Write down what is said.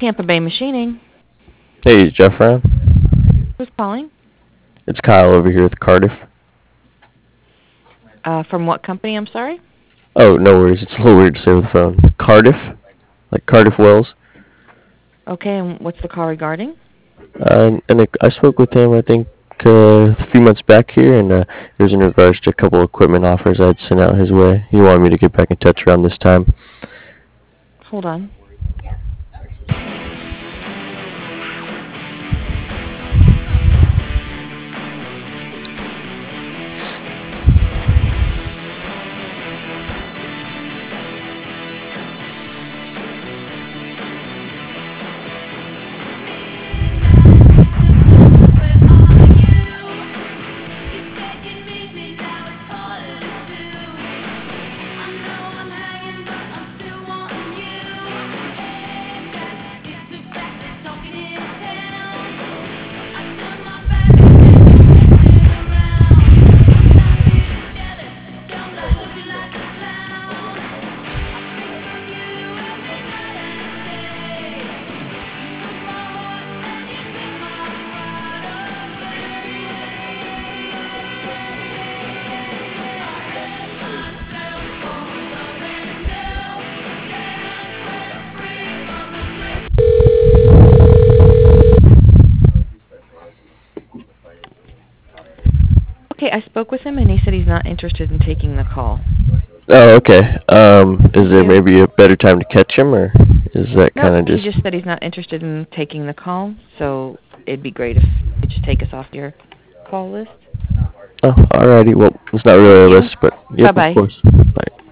Tampa Bay Machining. Hey, Jeff Brown. Who's calling? It's Kyle over here with Cardiff. From what company, I'm sorry? Oh, no worries. It's a little weird to say over the phone. Cardiff? Like Cardiff Wells? Okay, and what's the call regarding? I spoke with him, I think, a few months back here, and it was in regards to a couple equipment offers I'd sent out his way. He wanted me to get back in touch around this time. Hold on. Okay, I spoke with him, and he said he's not interested in taking the call. Oh, okay. Is there Thank you. maybe a better time to catch him, or is that Nope, kind of he just... just said he's not interested in taking the call, so it'd be great if you could just take us off your call list. Oh, alrighty. Well, it's not Thank really a you. list, but yep, of Bye-bye. course. Bye.